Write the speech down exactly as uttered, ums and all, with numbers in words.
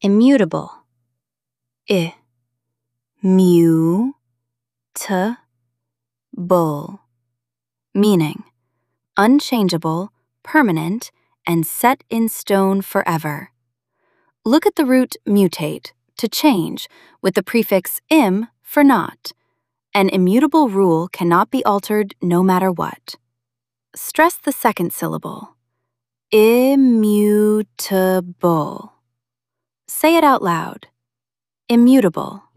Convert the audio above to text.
Immutable. I. Mu. T. Bull. Meaning, unchangeable, permanent, and set in stone forever. Look at the root mutate, to change, with the prefix im for not. An immutable rule cannot be altered no matter what. Stress the second syllable. Immutable. Say it out loud. Immutable.